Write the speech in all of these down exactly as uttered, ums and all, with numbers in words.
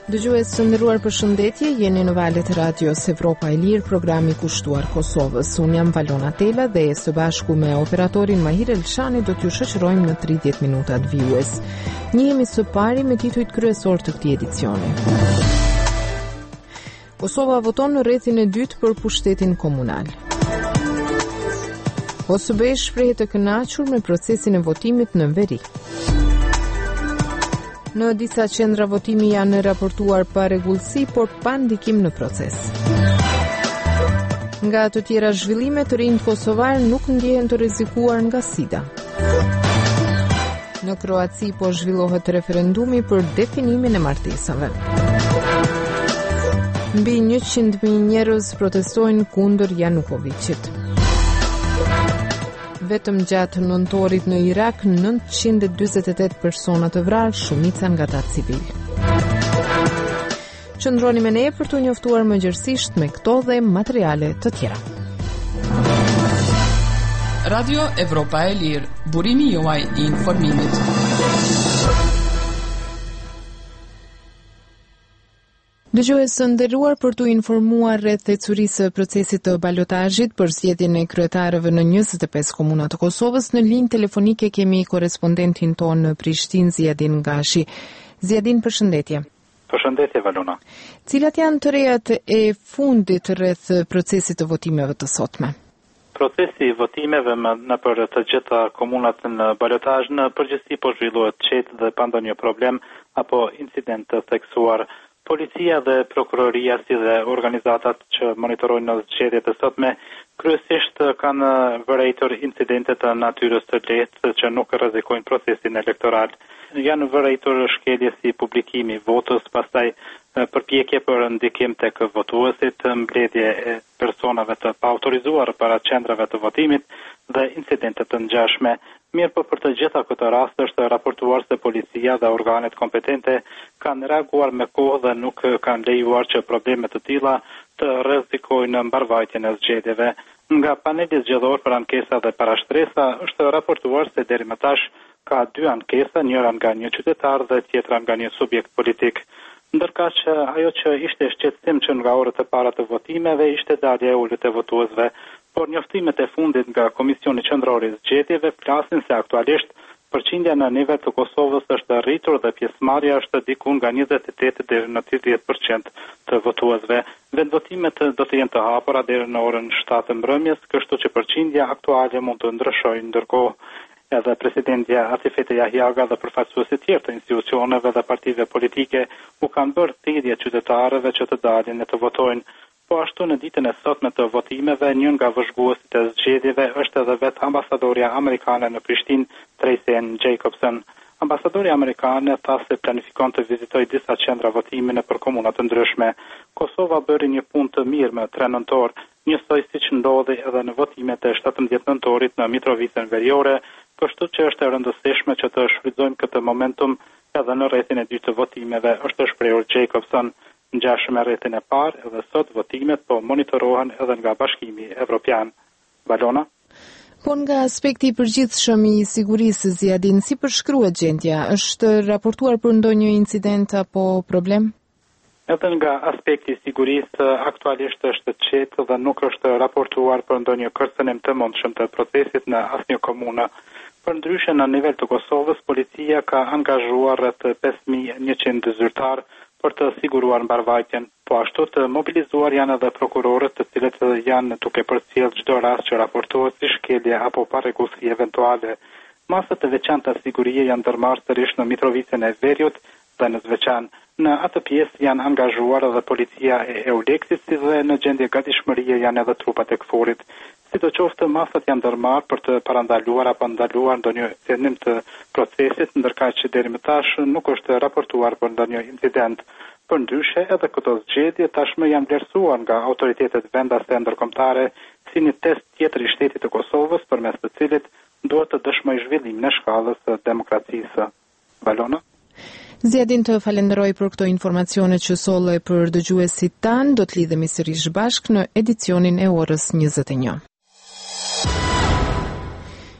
Dëgjues të nderuar, përshëndetje, jeni në valët e radios Evropa e Lirë, programi kushtuar Kosovës. Unë jam Valona Tela dhe së bashku me operatorin Mahir Elshani do t'ju shoqërojmë në tridhjetë minutat vijues. Njihemi së pari me titujt kryesor të këtij edicioni. Kosova voton në rrethin e dytë për pushtetin komunal. O S B shprehet të kënaqur me procesin e votimit në veri. Në disa qendra votimi janë raportuar pa rregullsi, por pa ndikim në proces. Nga të tjera zhvillime, të rinjt kosovar nuk ndjehen të rrezikuar nga SIDA. Në Kroaci po zhvillohet referendumi për definimin e martesave. Mbi njëqind mijë njerëz protestojnë kundër Janukovicit. Vetëm gjatë nëntorit në Irak, nëntëqind e dyzet e tetë persona të vrarë, shumica nga ata civil. Qëndroni me ne për të njoftuar më gjërësisht me këto dhe materiale të tjera. Radio Evropa e Lirë, burimi juaj i informimit. Dëgjues të nderuar, për t'u informuar rreth ecurisë së procesit të balotazhit për zgjedhjen e kryetarëve në njëzet e pesë komuna të Kosovës, në linjë telefonike kemi korrespondentin tonë në Prishtinë, Ziadin Gashi. Ziadin, përshëndetje. Përshëndetje, Valona. Cilat janë të rejat e fundit rreth procesit të votimeve të sotme? Procesi i votimeve në për të gjitha komunat në balotazh në përgjithësi po zhvillohet qetë dhe pa ndonjë problem apo incident të theksuar. Policia dhe prokuroria si dhe organizatat që monitorojnë në zgjedhjet e sotme kryesisht kanë vërejtur incidente të natyrës të lehtë që nuk rrezikojnë procesin elektoral. Janë vërejtur shkelje si publikimi i votës, pastaj përpjekje për ndikim tek votuesit, mbledhje e personave të paautorizuar para qendrave të votimit dhe incidente të ngjashme. Mirë, po për të gjitha këto raste është raportuar se policia dhe organet kompetente kanë reaguar me kohë dhe nuk kanë lejuar që probleme të tilla të rrezikojnë mbarvajtjen e zgjedhjeve. Nga paneli zgjedhor për ankesa dhe parashtresa është raportuar se deri më tash ka dy ankesa, njëra nga një qytetar dhe tjetra nga një subjekt politik. Ndërka që ajo që ishte shqetësim që nga orët e para të votimeve ishte dalja e ulët e votuesve, por njoftimet e fundit nga Komisioni Qendror i Zgjedhjeve flasin se aktualisht përqindja në nivel të Kosovës është rritur dhe pjesëmarrja është diku nga njëzet e tetë deri në tridhjetë përqind të votuesve. Vendvotimet do të jenë të hapura deri në orën shtatë mbrëmjes, kështu që përqindja aktuale mund të ndryshojë. Ndërkohë, edhe presidentja Atifete Jahjaga dhe përfaqësuesit tjerë të institucioneve dhe partive politike u kanë bërë thirrje qytetarëve që të dalin e të votojnë. Po ashtu në ditën e sotme të votimeve, një nga vëzhguesit e zgjedhjeve është edhe vetë ambasadorja amerikane në Prishtinë, Tracy Ann Jacobson. Ambasadorja amerikane tha se planifikon të vizitojë disa qendra votimi nëpër komuna të ndryshme. Kosova bëri një punë të mirë më tre nëntor, njësoj siç ndodhi edhe në votimet e shtatëmbëdhjetë nëntorit në Mitrovicën Veriore, kështu që është e rëndësishme që të shfrytëzojmë këtë momentum edhe në rrethin e dytë të votimeve, është shprehur Jacobson. Ngjashëm me rrethin e parë, edhe sot votimet po monitorohen edhe nga Bashkimi Evropian. Valona? Po nga aspekti i përgjithshëm i sigurisë, Ziadin, si përshkruhet gjendja? Është raportuar për ndonjë incident apo problem? Edhe nga aspekti i sigurisë, aktualisht është qetë dhe nuk është raportuar për ndonjë kërcënim të mundshëm të procesit në asnjë komunë. Përndryshe, në nivel të Kosovës, policia ka angazhuar rreth pesë mijë e njëqind zyrtar për të siguruar mbarvajtjen. Po ashtu të mobilizuar janë edhe prokurorët, të cilët janë duke përcjell çdo rast që raportohet si shkelje apo parregullsi eventuale. Masat e veçanta sigurie janë ndërmarrë sërish në Mitrovicën e Veriut dhe në Zveçan. Në atë pjesë janë angazhuar edhe policia e Euleksit, si dhe në gjendje gatishmërie janë edhe trupat e KFOR-it. Sidoqoftë, masat janë ndërmarrë për të parandaluar apo ndaluar ndonjë cënim të procesit, ndërkaq që deri më tash nuk është raportuar për ndonjë incident. Përndryshe, edhe këto zgjedhje tashmë janë vlerësuar nga autoritetet vendase ndërkombëtare si një test tjetër i shtetit të Kosovës, përmes të cilit duhet të dëshmojë zhvillimin e shkallës së demokracisë. Valona? Ziadin, të falenderoj për këto informacione që solle për dëgjuesit tanë. Do të lidhemi sërish bashkë në edicionin e orës njëzet e një.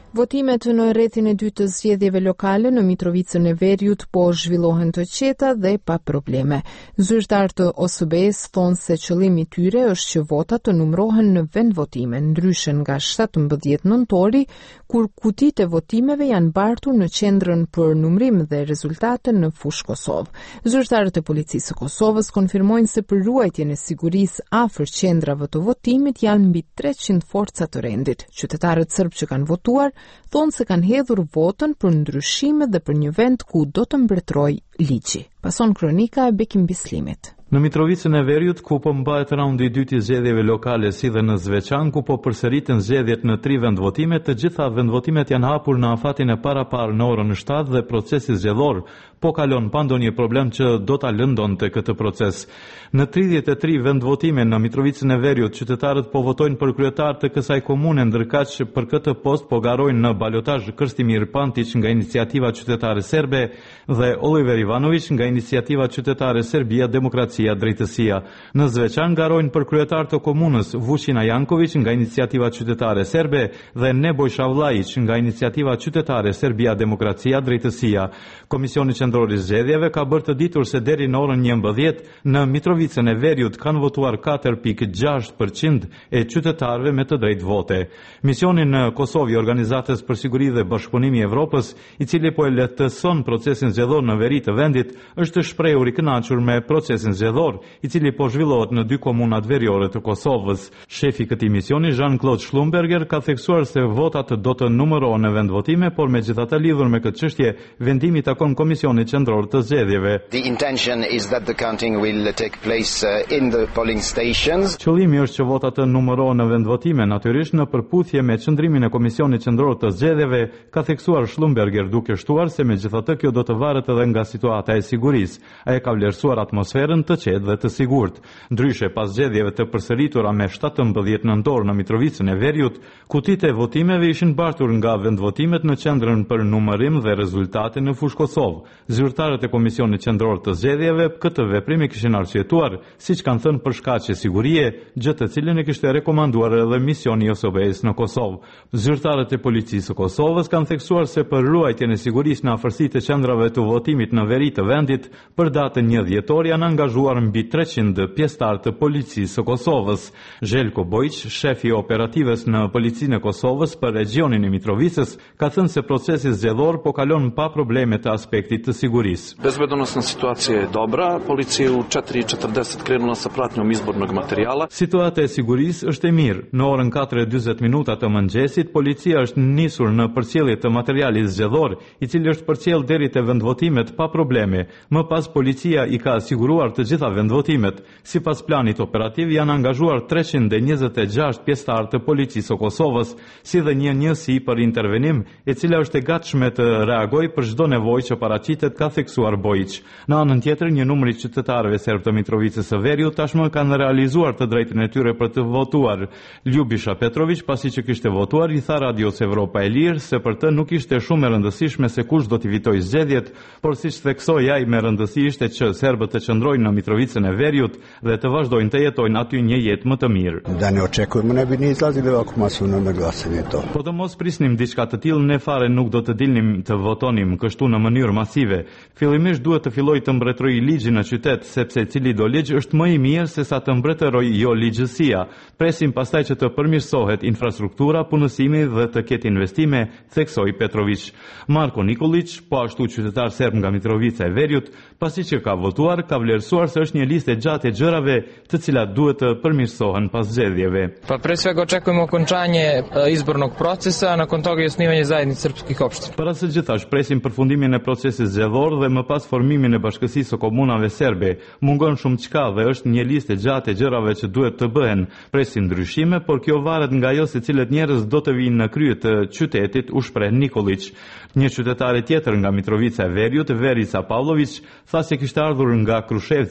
Votimet në rrethin e dytë të zgjedhjeve lokale në Mitrovicën e Veriut po zhvillohen të qeta dhe pa probleme. Zyrtarët të O S B-s thonë se qëllimi i tyre është që votat të numërohen në vendvotime, ndryshe nga shtatëmbëdhjetë nëntori, kur kutitë e votimeve janë bartur në qendrën për numërim dhe rezultate në fushë Kosovë. Zyrtarët e policisë së Kosovës konfirmojnë se për ruajtjen e sigurisë afër qendrave të votimit janë mbi treqind forca të rendit. Qytetarët serb që kanë votuar thonë se kanë hedhur votën për ndryshime dhe për një vend ku do të mbretërojë ligji. Pason kronika e Bekim Bislimit. Në Mitrovicën e Veriut, ku po mbahet raundi i dytë i zgjedhjeve lokale, si dhe në Zveçan, ku po përsëriten zgjedhjet në tri vendvotime, të gjitha vendvotimet janë hapur në afatin e paraparë në orën shtatë dhe procesi zgjedhor po kalon pa ndonjë problem që do ta lëndonte këtë proces. Në tridhjetë e tri vendvotime në Mitrovicën e Veriut, qytetarët po votojnë për kryetar të kësaj komune, ndërkaq që për këtë post po garojnë në balotazh Krstimir Pantić nga Iniciativa Qytetare Serbe dhe Oliver Ivanović nga Iniciativa Qytetare Serbia Demokracia Drejtësia. Në Zveçan garojnë për kryetar të komunës Vučina Janković nga Iniciativa Qytetare Serbe dhe Nebojša Vlajić nga Iniciativa Qytetare Serbia Demokracia Drejtësia. Komisioni qendror i zgjedhjeve ka bërë të ditur se deri në orën njëmbëdhjetë në Mitrovicën e Veriut kanë votuar katër pikë gjashtë përqind e qytetarëve me të drejtë vote. Misioni në Kosovë i Organizatës për Siguri dhe Bashkëpunimi i Evropës, i cili po e lehtëson procesin zgjedhor në veri të vendit, është shprehur i kënaqur me procesin zgjedhor, i cili po zhvillohet në dy komunat veriore të Kosovës. Shefi i këtij misioni, Jean-Claude Schlumberger, ka theksuar se votat do të numërohen në vendvotime, por megjithatë lidhur me këtë çështje, vendimi takon Komisionit Qendror të Zgjedhjeve. The intention is that the counting will take place uh, in the polling stations. Qëllimi është që votat të numërohen në vendvotime, natyrisht në përputhje me qëndrimin e Komisionit Qendror të Zgjedhjeve, ka theksuar Schlumberger, duke shtuar se megjithatë kjo do të varet edhe nga situata e sigurisë. Ai ka vlerësuar atmosferën të qetë dhe të sigurt. Ndryshe, pas zgjedhjeve të përsëritura me shtatëmbëdhjetë nëntor në Mitrovicën e Veriut, kutitë e votimeve ishin bartur nga vendvotimet në qendrën për numërim dhe rezultate në fushë Kosovë. Zyrtarët e Komisionit Qendror të Zgjedhjeve këtë veprim e kishin arsyetuar, siç kanë thënë, për shkaqe sigurie, gjë të cilën e kishte rekomanduar edhe misioni i O S B-s në Kosovë. Zyrtarët e policisë së Kosovës kanë theksuar se për ruajtjen e sigurisë në afërsitë të qendrave të votimit në veri të vendit, për datën një dhjetor janë angazhuar mbi treqind pjesëtar të policisë së Kosovës. Željko Bojić, shefi i operativës në Policinë e Kosovës për regionin e Mitrovicës, ka thënë se procesi zgjedhor po kalon pa probleme të aspektit të sigurisë. Bezbedonosna situacija je dobra, policija u četiri i četrdeset krenula sa pratnjom izbornog materijala. Situata e sigurisë është e mirë. Në orën katër e dyzet minuta të mëngjesit, policia është nisur në përcjellje të materialit zgjedhor, i cili është përcjell deri te vendvotimet pa probleme. Më pas policia i ka siguruar të gjitha vendvotimet. Sipas planit operativ janë angazhuar treqind e njëzet e gjashtë pjesëtar të policisë së Kosovës, si dhe një njësi për intervenim, e cila është e gatshme të reagojë për çdo nevojë që paraqitet, ka theksuar Bojić. Në anën tjetër, një numër i qytetarëve serb të Mitrovicës së Veriut tashmë kanë realizuar të drejtën e tyre për të votuar. Ljubisha Petrović, pasi që kishte votuar, i tha Radios Evropa e Lirë se për të nuk ishte shumë e rëndësishme se kush do t'i fitojë zgjedhjet, por siç theksoi ai, me rëndësi ishte që serbët të qëndrojnë në Mitrovicën e Veriut dhe të vazhdojnë të jetojnë aty një jetë më të mirë. Da ne očekujemo ne bi ni izlazili ovako masovno na glasanje to. Po të mos prisnim diçka të tillë, ne fare nuk do të dilnim të votonim kështu në mënyrë masive. Fillimisht duhet të fillojë të mbretërojë ligji në qytet, sepse cili do ligj është më i mirë se sa të mbretërojë jo ligjësia. Presim pastaj që të përmirësohet infrastruktura, punësimi dhe të ketë investime, theksoi Petrović. Marko Nikolić, po ashtu qytetar serb nga Mitrovica e Veriut, pasi që ka votuar, ka vlerësuar se është një listë e gjatë e gjërave të cilat duhet të përmirësohen pas zgjedhjeve. Pa pre svega očekujemo okončanje izbornog procesa, nakon toga i osnivanje zajednice srpskih opština. Para së gjithash presim përfundimin e procesit zgjedhor dhe më pas formimin e bashkësisë së komunave serbe. Mungon shumë çka dhe është një listë e gjatë e gjërave që duhet të bëhen. Presim ndryshime, por kjo varet nga ajo se cilët njerëz do të vinë në krye të qytetit, u shpreh Nikolić. Një qytetare tjetër nga Mitrovica e Veriut, Verica Pavlović, tha se kishte ardhur nga Krushevci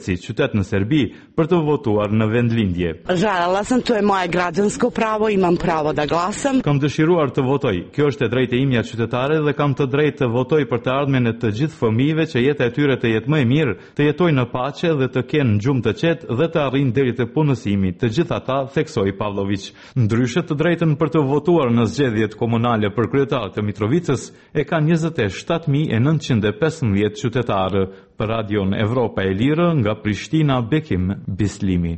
Mitrovici, qytet në Serbi, për të votuar në vendlindje. Želela sam, to je moje građansko pravo, imam pravo da glasam. Kam dëshiruar të votoj. Kjo është e drejtë e imja qytetare dhe kam të drejtë të votoj për të ardhmen e të gjithë fëmijëve që jeta e tyre të jetë më e mirë, të jetojnë në paqe dhe të kenë gjumë të qetë dhe të arrijnë deri te punësimi. Të gjithë ata, theksoi Pavlović. Ndryshe, të drejtën për të votuar në zgjedhjet komunale për kryetar të Mitrovicës e kanë njëzet e shtatë mijë e nëntëqind e pesëmbëdhjetë qytetarë. Për Radion Evropa e Lirë nga Prishtina, Bekim Bislimi.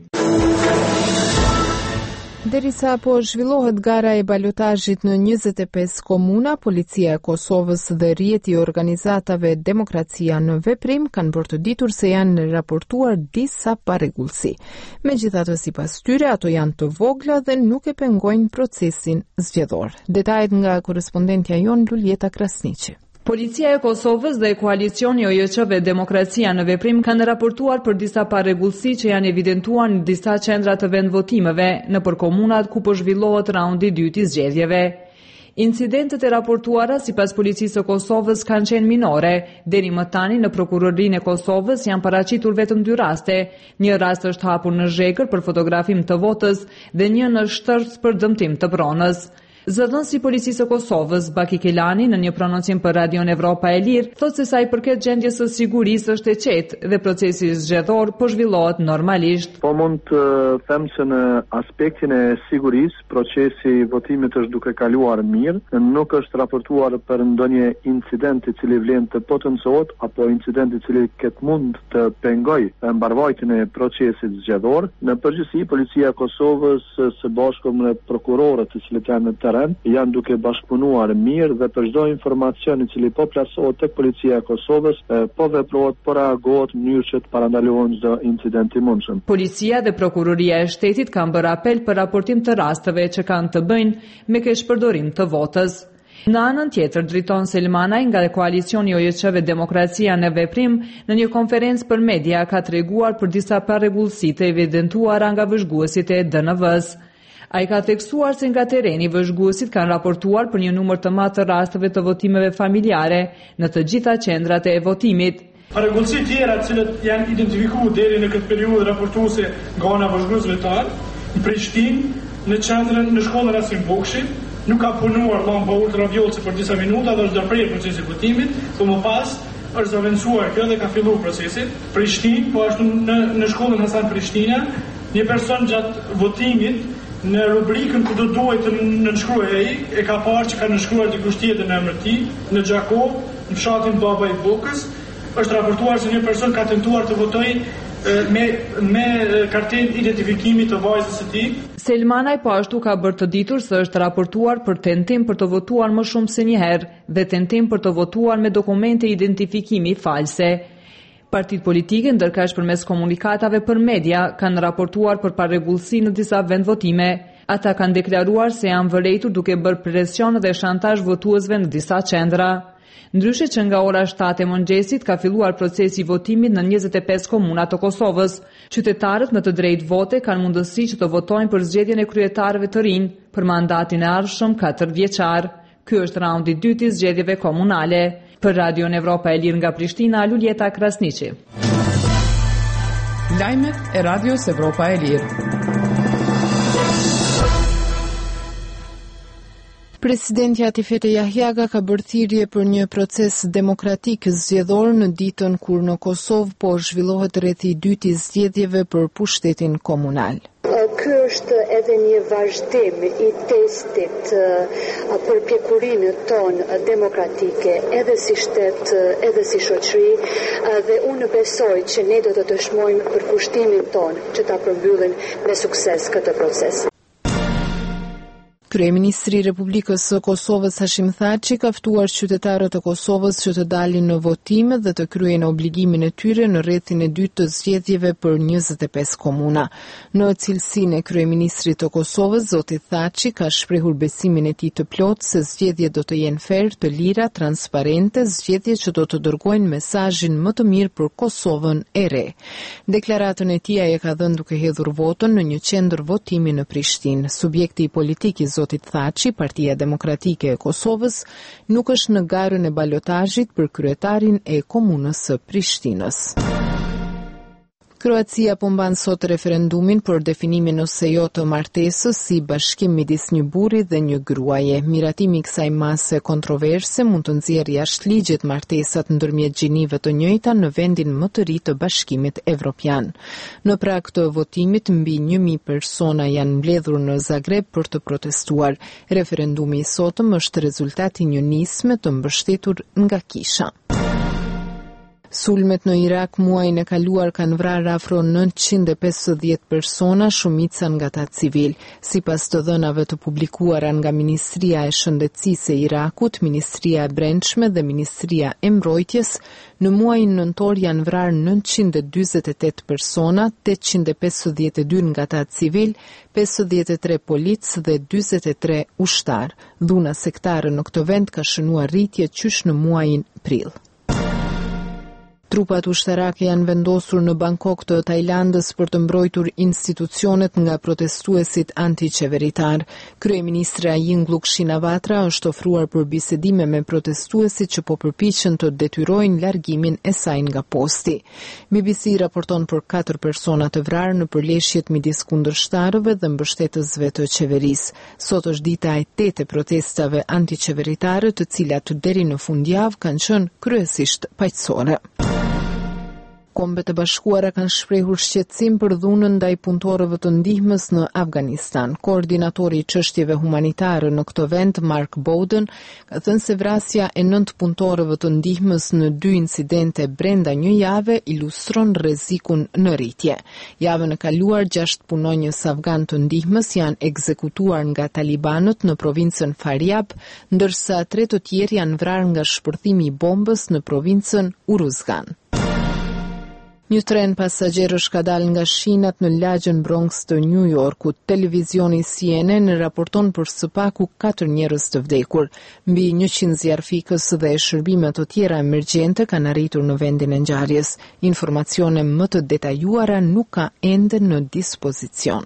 Derisa po zhvillohet gara e balotazhit në njëzet e pesë komuna, Policia e Kosovës dhe rrjeti i organizatave Demokracia në Veprim kanë bërë të ditur se janë raportuar disa parregullsi. Megjithatë, sipas tyre, ato janë të vogla dhe nuk e pengojnë procesin zgjedhor. Detajet nga korrespondentja jon Luljeta Krasniqi. Policia e Kosovës dhe koalicioni O J Q-ve Demokracia në Veprim kanë raportuar për disa parregullsi që janë evidentuar në disa qendra të vendvotimeve në për komunat ku po zhvillohet raundi i dytë i zgjedhjeve. Incidentet e raportuara sipas Policisë së Kosovës kanë qenë minore. Deri më tani në Prokurorinë e Kosovës janë paraqitur vetëm dy raste. Një rast është hapur në Zhegër për fotografim të votës dhe një në Shtërës për dëmtim të pronës. Zëdhënësi i Policisë së Kosovës, Baki Kelani, në një prononcim për Radion Evropa e Lirë, thotë se sa i përket gjendjes së sigurisë është e qetë dhe procesi zgjedhor po zhvillohet normalisht. Po mund të them se në aspektin e sigurisë, procesi i votimit është duke kaluar mirë, nuk është raportuar për ndonjë incident i cili vlen të potencohet apo incident i cili ket mund të pengojë mbarvajtjen e procesit zgjedhor. Në përgjithësi, Policia e Kosovës së bashku me prokurorët të cilët janë në janë duke bashkëpunuar mirë dhe për çdo informacion i cili po plasohet tek Policia e Kosovës, po veprohet, po reagohet në mënyrë që të parandalohen çdo incident i mundshëm. Policia dhe Prokuroria e Shtetit kanë bërë apel për raportim të rasteve që kanë të bëjnë me keqpërdorim të votës. Në anën tjetër, driton Selmanaj nga koalicioni O J Q-ve Demokracia në Veprim në një konferencë për media ka treguar për disa parregullsi të evidentuara nga vëzhguesit e D N V-s. A i ka theksuar se nga tereni vëzhguesit kanë raportuar për një numër të madh të rasteve të votimeve familjare në të gjitha qendrat e votimit. Parregullsi tjera të cilët janë identifikuar deri në këtë periudhë raportuese nga ana vëzhguesve tan, në Prishtinë, në qendrën në shkollën Rasim Bokshi, nuk ka punuar lamba ultravioletëse për disa minuta dhe është ndërprerë procesi i votimit, por më pas është zaventuar kjo dhe ka filluar procesi. Prishtinë, po ashtu në në shkollën Hasan Prishtina, një person gjatë votimit në rubrikën ku do duhet të nënshkruaj ai, e ka parë që ka nënshkruar dikush tjetër në emrin e tij, në Xhakov, në fshatin Baba i Bukës, është raportuar se një person ka tentuar të votojë me me kartelë identifikimi të vajzës së tij. Selmanaj po ashtu ka bërë të ditur se është raportuar për tentim për të votuar më shumë se një herë dhe tentim për të votuar me dokumente identifikimi false. Partitë politike, ndërkaq përmes komunikatave për media, kanë raportuar për parregullsi në disa vendvotime. Ata kanë deklaruar se janë vërejtur duke bërë presion dhe shantazh votuesve në disa qendra. Ndryshe që nga ora shtatë e mëngjesit ka filluar procesi i votimit në njëzet e pesë komuna të Kosovës. Qytetarët në të drejtë vote kanë mundësi që të votojnë për zgjedhjen e kryetarëve të rinj për mandatin e ardhshëm katër vjeçar. Ky është raundi i dytë i zgjedhjeve komunale. Për Radion Evropa e Lirë nga Prishtina, Luljeta Krasniqi. Lajmet e Radios Evropa e Lirë. Presidenti Atifete Jahjaga ka bërë thirrje për një proces demokratik zgjedhor në ditën kur në Kosovë po zhvillohet rrethi i dytë i zgjedhjeve për pushtetin komunal. Ky është edhe një vazhdim i testit për pjekurinë tonë demokratike, edhe si shtet, edhe si shoqëri, dhe unë besoj që ne do të dëshmojmë për kushtimin tonë që ta përmbyllim me sukses këtë proces. Kryeministri i Republikës së Kosovës Hashim Thaçi ka ftuar qytetarët e Kosovës që të dalin në votime dhe të kryejnë obligimin e tyre në rrethin e dytë të zgjedhjeve për njëzet e pesë komuna. Në cilësinë e kryeministrit të Kosovës, zoti Thaçi ka shprehur besimin e tij të plotë se zgjedhjet do të jenë fer, të lira, transparente, zgjedhje që do të dërgojnë mesazhin më të mirë për Kosovën e re. Deklaratën e tij ai e ka dhënë duke hedhur votën në një qendër votimi në Prishtinë. Subjekti politik i zotit Thaçi, Partia Demokratike e Kosovës, nuk është në garën e balotazhit për kryetarin e komunës së Prishtinës. Kroacia po mban sot referendumin për definimin ose jo të martesës si bashkim midis një burri dhe një gruaje. Miratimi i kësaj mase kontroverse mund të nxjerrë jashtë ligjit martesat ndërmjet gjinive të njëjta në vendin më të ri të Bashkimit Evropian. Në prag të votimit mbi një mijë persona janë mbledhur në Zagreb për të protestuar. Referendumi i sotëm është rezultati një nisme të mbështetur nga kisha. Sulmet në Irak muajin e kaluar kanë vrarë afro nëntëqind e pesëdhjetë persona, shumica nga ta civil. Sipas të dhënave të publikuara nga Ministria e Shëndetësisë e Irakut, Ministria e Brendshme dhe Ministria e Mbrojtjes, në muajin nëntor janë vrarë nëntëqind e dyzet e tetë persona, tetëqind e pesëdhjetë e dy nga ta civil, pesëdhjetë e tre polic dhe dyzet e tre ushtar. Dhuna sektare në këtë vend ka shënuar rritje qysh në muajin prill. Trupat ushtarake janë vendosur në Bangkok të Tajlandës për të mbrojtur institucionet nga protestuesit antiqeveritar. Kryeministra Yingluck Shinawatra është ofruar për bisedime me protestuesit që po përpiqen të detyrojnë largimin e saj nga posti. B B C raporton për katër persona të vrarë në përleshjet midis kundërshtarëve dhe mbështetësve të qeverisë. Sot është dita e tetë e protestave antiqeveritare, të cilat deri në fundjavë kanë qenë kryesisht paqësore. Kombet e Bashkuara kanë shprehur shqetësim për dhunën ndaj punëtorëve të ndihmës në Afganistan. Koordinatori i çështjeve humanitare në këtë vend, Mark Bowden, ka thënë se vrasja e nëntë punëtorëve të ndihmës në dy incidente brenda një jave ilustron rrezikun në rritje. Javën e kaluar, gjashtë punonjës afgan të ndihmës janë ekzekutuar nga talibanët në provincën Faryab, ndërsa tre të tjerë janë vrarë nga shpërthimi i bombës në provincën Uruzgan. Një tren pasagjerësh ka dalë nga shinat në lagjën Bronx të New Yorkut. Televizioni C N N raporton për së paku katër njerëz të vdekur. Mbi njëqind zjarfikës dhe shërbime të tjera emergjente kanë arritur në vendin e ngjarjes. Informacione më të detajuara nuk ka ende në dispozicion.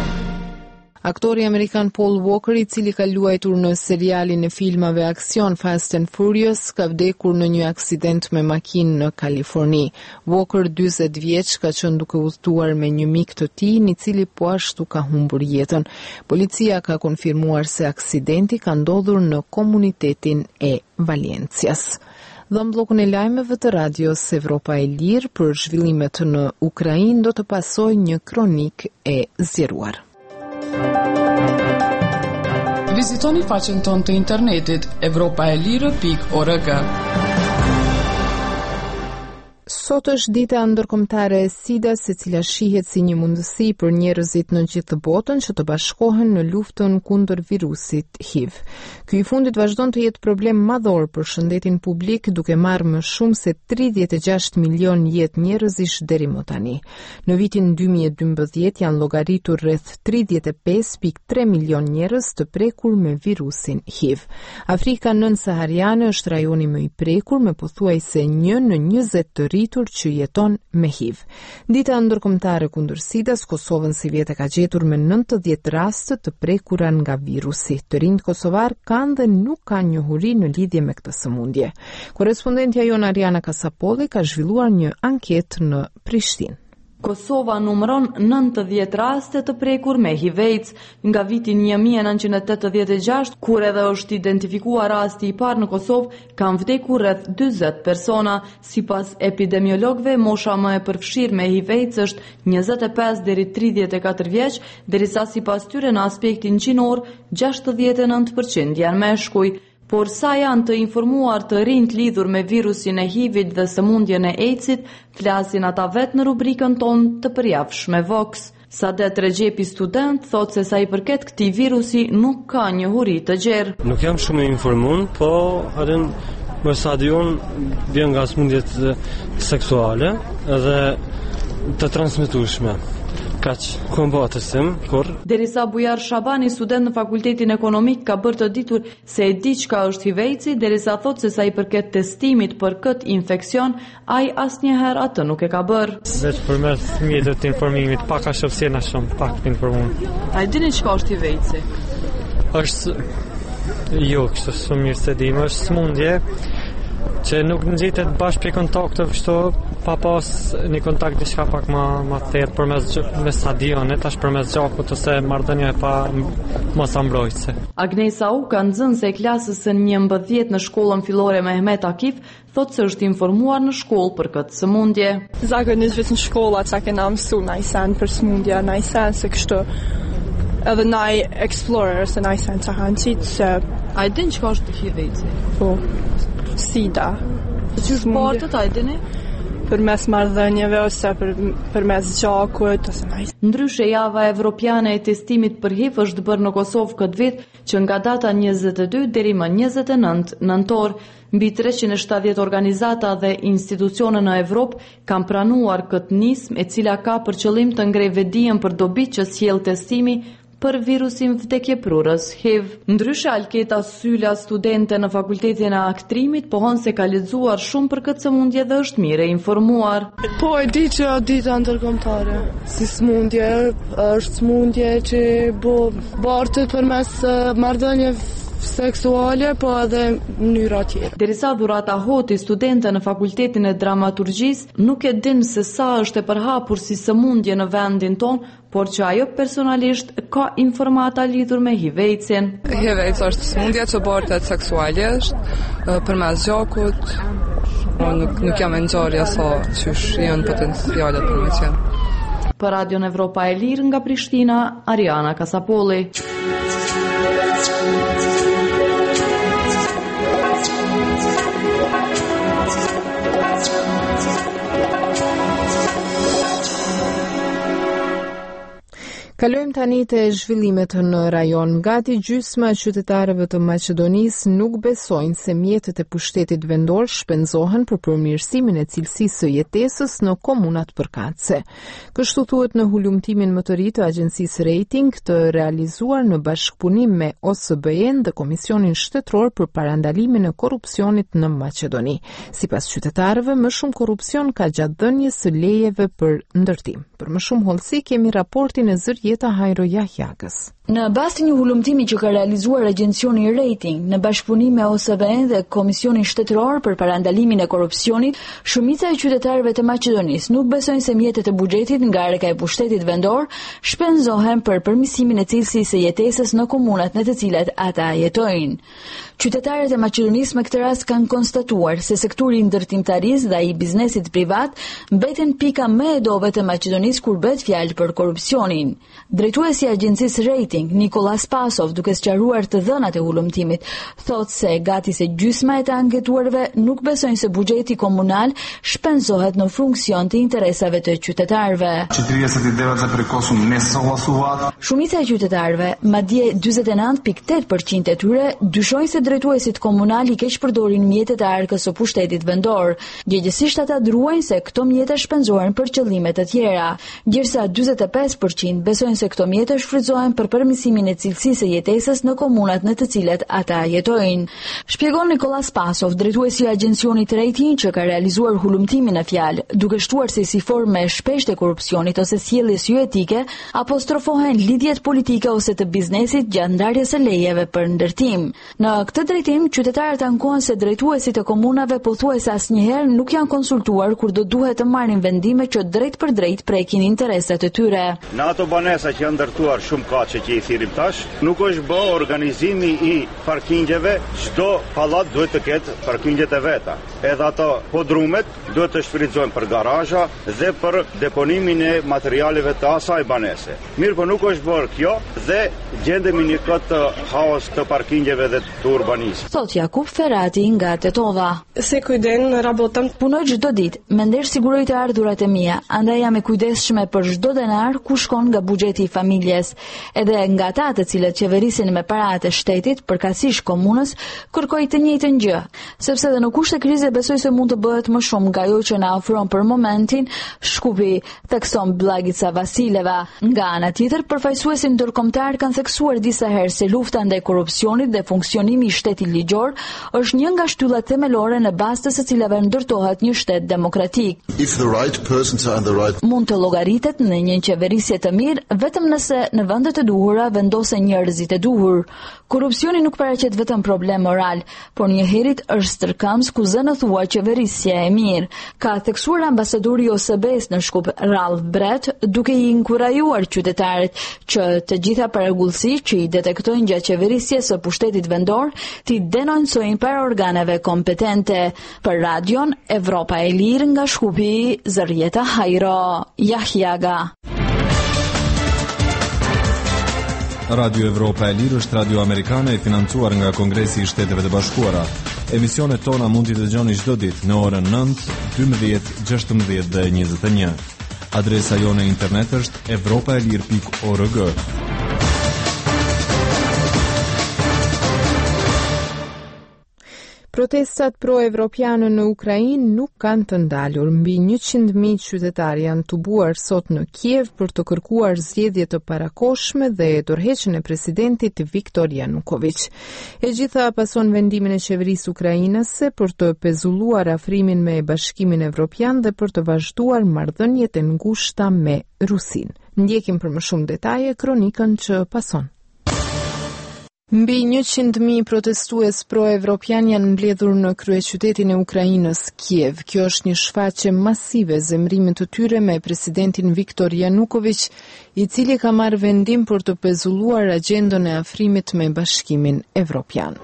Aktori amerikan Paul Walker, i cili ka luajtur në serialin e filmave aksion Fast and Furious, ka vdekur në një aksident me makinë në Kaliforni. Walker, dyzet vjeç, ka qenë duke udhëtuar me një mik të tij, i cili po ashtu ka humbur jetën. Policia ka konfirmuar se aksidenti ka ndodhur në komunitetin e Valencias. Dhe bllokun e lajmeve të radios Evropa e Lirë për zhvillimet në Ukrainë do të pasojë një kronik e zgjeruar. Vizitoni faqen tonë të internetit evropaelire pikë org. Sot është dita ndërkombëtare e SIDA-s, e cila shihet si një mundësi për njerëzit në gjithë botën që të bashkohen në luftën kundër virusit H I V. Ky i fundit vazhdon të jetë problem madhor për shëndetin publik, duke marrë më shumë se tridhjetë e gjashtë milion jetë njerëzish deri më tani. Në vitin dy mijë e dymbëdhjetë janë llogaritur rreth tridhjetë e pesë pikë tre milion njerëz të prekur me virusin H I V. Afrika nën-sahariane është rajoni më i prekur me pothuajse një në njëzet të rritur që jeton me H I V. Dita ndërkombëtare kundër SIDA-s Kosovën si vjet e ka gjetur me nëntëdhjetë raste të prekura nga virusi. Të rinjt kosovar kanë dhe nuk kanë njohuri në lidhje me këtë sëmundje. Korrespondentja jon Ariana Kasapolli ka zhvilluar një anketë në Prishtinë. Kosova numëron nëntëdhjetë raste të prekur me H I V AIDS nga viti një mijë e nëntëqind e tetëdhjetë e gjashtë, kur edhe është identifikuar rasti i parë në Kosovë, kanë vdekur rreth dyzet persona. Sipas epidemiologëve, mosha më e përfshirë me H I V AIDS është njëzet e pesë deri tridhjetë e katër vjeç, derisa sipas tyre në aspektin gjinor gjashtëdhjetë e nëntë përqind janë meshkuj. Por sa janë të informuar të rinjt lidhur me virusin e H I V-it dhe sëmundjen e AIDS-it, flasin ata vetë në rubrikën tonë të përjavshme Vox. Sadet Regjepi, student, thot se sa i përket këtij virusi nuk ka njohuri të gjerë. Nuk jam shumë i informuar, po adin më stadion vjen nga sëmundjet seksuale dhe të transmetueshme. Kaq, kombatësim, kur... Derisa Bujar Shabani, student në Fakultetin Ekonomik, ka bërë të ditur se e di çka është H I V AIDS-i, derisa thot se sa i përket testimit për këtë infekcion, ai asnjëherë atë nuk e ka bërë. Veç përmes mjetëve të informimit, pak a shoh sjena shumë, pak të informuar. A e dini çka është H I V AIDS-i? Është jo, kështu shumë mirë se dim, është sëmundje që nuk nxitet bashkë për kontakteve kështu pa pas një kontakt diçka pak më më thellë përmes me stadionit, tash përmes gjakut ose marrëdhënie pa mos ambrojtëse. Agnesa U, nxënëse e klasës së njëmbëdhjetë në shkollën fillore Mehmet Akif, thotë se është informuar në shkollë për këtë sëmundje. Zakonisht vetëm shkolla që kena mësuar në sen për sëmundja, në sen se kështu edhe na explorer se na sen që kanë qitë se... A i din që ka është H I V-ci? Po, sida. Që shportët, a i dini? Për mes marrëdhënieve ose për, për mes gjakut ose na... Ndryshe, java evropiane e testimit për H I V është bërë në Kosovë këtë vit që nga data njëzet e dy deri më njëzet e nëntë nëntor. Mbi treqind e shtatëdhjetë organizata dhe institucione në Evropë kanë pranuar këtë nismë e cila ka për qëllim të ngrej vedijen për dobit që sjell testimi për virusin vdekjeprurës H I V. Ndryshe, Alketa Syla, studente në Fakultetin e Aktrimit, pohon se ka lexuar shumë për këtë sëmundje dhe është mirë e informuar. Po e di që a dita ndërkombëtare. Si sëmundje, është sëmundje që bo bartet përmes marrëdhënieve seksuale, po edhe mënyra tjetër. Derisa Dhurata Hoti, studente në Fakultetin e Dramaturgjisë, nuk e din se sa është e përhapur si sëmundje në vendin ton, por që ajo personalisht ka informata lidhur me H I V-cin. H I V-ci është sëmundje që bartet seksualisht, përmes gjakut. Nuk, nuk jam e ngjarje sa qysh janë potencialet për me qenë. Për Radion Evropa e Lirë nga Prishtina, Ariana Kasapolli. Kalojmë tani te zhvillimet në rajon. Gati gjysma e qytetarëve të Maqedonisë nuk besojnë se mjetet e pushtetit vendor shpenzohen për përmirësimin e cilësisë së jetesës në komunat përkatëse. Kështu thuhet në hulumtimin më të ri të agjencisë Rating të realizuar në bashkëpunim me O S B E-n dhe Komisionin Shtetëror për Parandalimin e Korrupsionit në Maqedoni. Sipas qytetarëve, më shumë korrupsion ka gjatë dhënies së lejeve për ndërtim. Për më shumë hollësi kemi raportin e Zërjeta Hajro Jahjakës. Në bazë të një hulumtimi që ka realizuar agjencioni Rating në bashkëpunim me O S B E-n dhe Komisionin Shtetëror për Parandalimin e Korrupsionit, shumica e qytetarëve të Maqedonisë nuk besojnë se mjetet e buxhetit nga reka e pushtetit vendor shpenzohen për përmirësimin e cilësisë së jetesës në komunat në të cilat ata jetojnë. Qytetarët e Maqedonisë me këtë rast kanë konstatuar se sektori i ndërtimtarisë dhe i biznesit privat mbeten pika më e dobët e Maqedonisë kur bëhet fjalë për korrupsionin. Drejtuesi i agjencisë Rating, Nikola Spasov, duke sqaruar të dhënat e hulumtimit, thotë se gati se gjysma e të anketuarve nuk besojnë se buxheti komunal shpenzohet në funksion të interesave të qytetarëve. Shumica e qytetarëve, madje dyzet e nëntë pikë tetë përqind e tyre, dyshojnë se drejtuesit komunal i keq përdorin mjetet e arkës së pushtetit vendor. Gjegjesisht ata druajnë se këto mjete shpenzohen për qëllime të tjera, ndërsa dyzet e pesë përqind besojnë se këto mjete shfrytëzohen për përmirësimin e cilësisë së jetesës në komunat në të cilat ata jetojnë. Shpjegon Nikola Spasov, drejtuesi i agjencionit Rating që ka realizuar hulumtimin në fjalë, duke shtuar se si formë e shpeshtë e korrupsionit ose sjelljes jo etike apostrofohen lidhjet politike ose të biznesit gjatë ndarjes së lejeve për ndërtim. Në këtë drejtim, qytetarët ankohen se drejtuesit e komunave pothuajse asnjëherë nuk janë konsultuar kur do duhet të marrin vendime që drejt për drejt prekin interesat e tyre. Në ato banesa që janë ndërtuar shumë kaçe që i thirrim tash, nuk është bë organizimi i parkingjeve, çdo pallat duhet të ketë parkingjet e veta. Edhe ato podrumet duhet të shfrytëzohen për garazha dhe për deponimin e materialeve të asaj banese. Mirë, po nuk është bërë kjo dhe gjendemi në këtë haos të parkingjeve dhe të urbanizmit. Thot Jakub Ferrati nga Tetova. Se kujden në rabotëm. Punoj çdo ditë, me nder siguroj të ardhurat e mia, andaj jam e kujdesshme për çdo denar ku shkon nga buxheti i familjes. Edhe nga ata të cilët qeverisin me paratë e shtetit, përkatësisht komunës, kërkoj të njëjtën gjë, sepse edhe në kushte krize besoj se mund të bëhet më shumë nga ajo që na ofron për momentin, shkupi thekson Blagica Vasileva. Nga ana tjetër, përfaqësuesit ndërkombëtar kanë theksuar disa herë se lufta ndaj korrupsionit dhe funksionimi i shtetit ligjor është një nga shtyllat themelore në bazë të së cilave ndërtohet një shtet demokratik. If the right persons are in the right... Mund të llogaritet në një qeverisje të mirë vetëm nëse në vendet e duhura dënuara vendosen njerëzit e duhur. Korrupsioni nuk paraqet vetëm problem moral, por njëherët është stërkëmbs ku zënë thua qeverisja e mirë. Ka theksuar ambasadori i O S B-s në Shkup Ralph Brett, duke i inkurajuar qytetarët që të gjitha paragullësi që i detektojnë gjatë qeverisjes së pushtetit vendor t'i denonsojnë para organeve kompetente. Për radion Evropa e Lirë nga Shkupi, Zërjeta Hajro, Jahjaga. Radio Evropa e Lirë është radio amerikane e financuar nga Kongresi i Shteteve të Bashkuara. Emisionet tona mund t'i dëgjoni çdo ditë në orën nëntë, dymbëdhjetë, gjashtëmbëdhjetë dhe njëzet e një. Adresa jone internet është evropaelir pikë org. Protestat pro-evropiane në Ukrainë nuk kanë të ndalur. Mbi njëqind mijë qytetarë janë tubuar sot në Kiev për të kërkuar zgjedhje të parakohshme dhe dorëheqjen e presidentit Viktor Yanukovych. E gjitha pason vendimin e qeverisë ukrainase për të pezulluar afrimin me Bashkimin Evropian dhe për të vazhduar marrëdhëniet e ngushta me Rusinë. Ndjekim për më shumë detaje kronikën që pason. Mbi njëqind mijë protestues pro-evropian janë mbledhur në kryeqytetin e Ukrainës, Kiev. Kjo është një shfaqje masive zemrimit të tyre me presidentin Viktor Yanukovych, i cili ka marrë vendim për të pezulluar agjendën e afrimit me Bashkimin Evropian.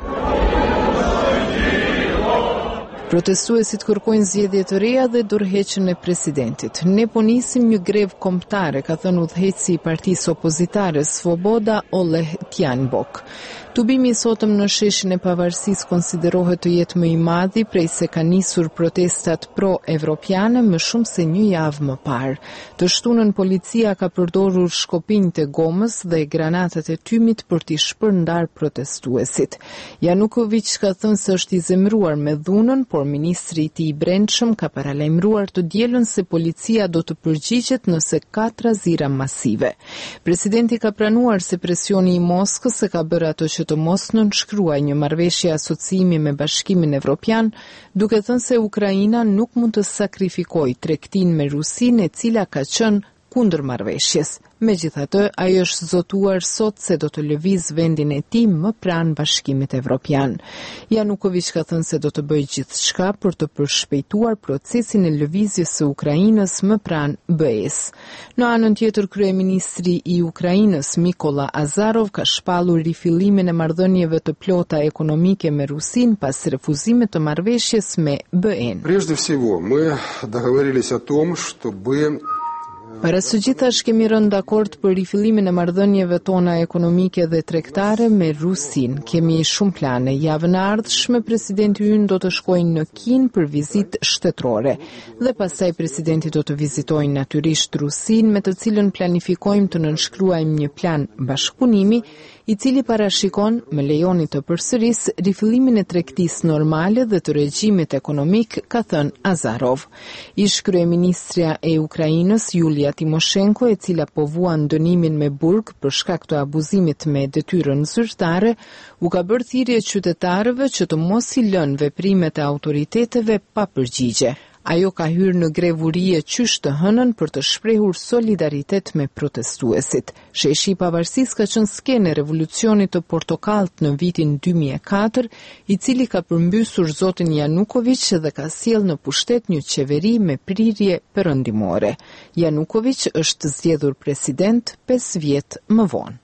Protestuesit kërkojnë zgjedhje të reja dhe dorëheqjen e presidentit. Ne po nisim një grevë kombëtare, ka thënë udhëheqësi i partisë opozitare Svoboda Oleg Tjanbok. Tubimi i sotëm në sheshin e pavarësisë konsiderohet të jetë më i madhi prej se ka nisur protestat pro-evropiane më shumë se një javë më parë. Të shtunën policia ka përdorur shkopinj të gomës dhe granatat e tymit për t'i shpërndar protestuesit. Yanukovych ka thënë se është i zemëruar me dhunën, por ministri i tij i brendshëm ka paralajmëruar të dielën se policia do të përgjigjet nëse ka trazira masive. Presidenti ka pranuar se presioni i Moskës e ka bërë ato që të mos nënshkruaj një marrëveshje asociimi me Bashkimin Evropian, duke thënë se Ukraina nuk mund të sakrifikojë tregtinë me Rusinë, e cila ka qenë kundër marrëveshjes. Megjithatë, ai është zotuar sot se do të lëviz vendin e tij më pranë Bashkimit Evropian. Yanukovych ka thënë se do të bëjë gjithçka për të përshpejtuar procesin e lëvizjes së Ukrainës më pranë B E-s. Në anën tjetër, kryeministri i Ukrainës Mykola Azarov ka shpallur rifillimin e marrëdhënieve të plota ekonomike me Rusinë pas refuzimit të marrëveshjes me B E-n. Прежде всего, мы договорились о том, чтобы Para së gjithash kemi rënë dakord për rifillimin e marrëdhënieve tona ekonomike dhe tregtare me Rusinë. Kemi shumë plane. Javën e ardhshme presidenti ynë do të shkojnë në Kinë për vizitë shtetërore dhe pastaj presidenti do të vizitojnë natyrisht Rusinë, me të cilën planifikojmë të nënshkruajmë një plan bashkëpunimi i cili parashikon, me lejoni të përsëris, rifillimin e tregtisë normale dhe të regjimit ekonomik, ka thënë Azarov. Ish kryeministrja e Ukrainës Julia Timoshenko, e cila po vuan dënimin me burg për shkak të abuzimit me detyrën zyrtare, u ka bërë thirrje qytetarëve që të mos i lënë veprimet e autoriteteve pa përgjigje. Ajo ka hyrë në grevurie qysh të hënën për të shprehur solidaritet me protestuesit. Sheshi i pavarësisë ka qenë skenë e revolucionit të portokallt në vitin dy mijë e katër, i cili ka përmbysur zotin Yanukovych dhe ka sjellë në pushtet një qeveri me prirje perëndimore. Yanukovych është zgjedhur president pesë vjet më vonë.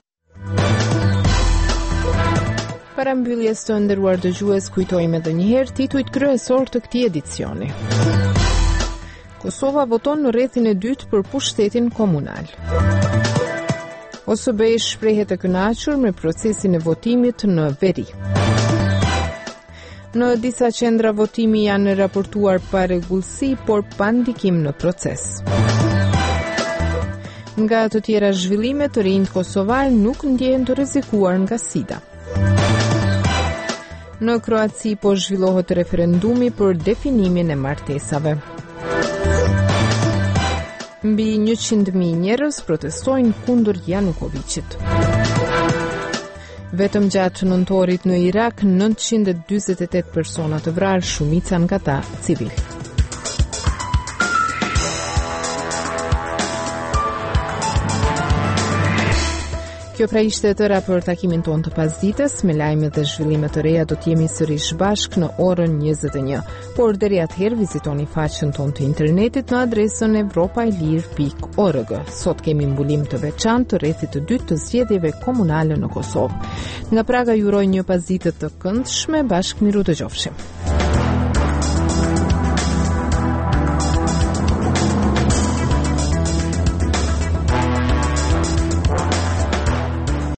Para mbylljes të nderuar dëgjues, kujtojmë edhe një herë titujt kryesor të këtij edicioni. Kosova voton në rrethin e dytë për pushtetin komunal. O S B shprehet e kënaqur me procesin e votimit në veri. Në disa qendra votimi janë raportuar pa rregullsi, por pa ndikim në proces. Nga të tjera zhvillime, të rinjt kosovar nuk ndjehen të rrezikuar nga sida. Në Kroaci po zhvillohet referendumi për definimin e martesave. Mbi njëqind mijë njerëz protestojnë kundër Yanukovichit. Vetëm gjatë nëntorit në Irak, nëntëqind e dyzet e tetë persona të vrarë, shumica nga ta civil. Kjo pra ishte e tëra për takimin ton të pasdites, me lajmet dhe zhvillimet të reja do t'jemi sërish bashk në orën njëzet e një. Por deri atëherë vizitoni faqen ton të internetit në adresën evropailir pikë org. Sot kemi mbulim të veçantë të rrethit të dytë të zgjedhjeve komunale në Kosovë. Nga Praga ju uroj një pasdite të këndshme, bashkë miru dëgjofshim.